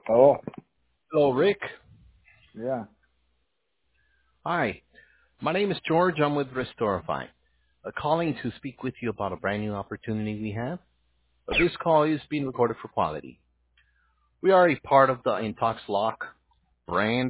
Oh, Hello, Rick. yeah. Hi. My name is George. I'm with Restorify. Calling to speak with you about a brand new opportunity we have. This call is being recorded for quality. We are a part of the Intox Lock brand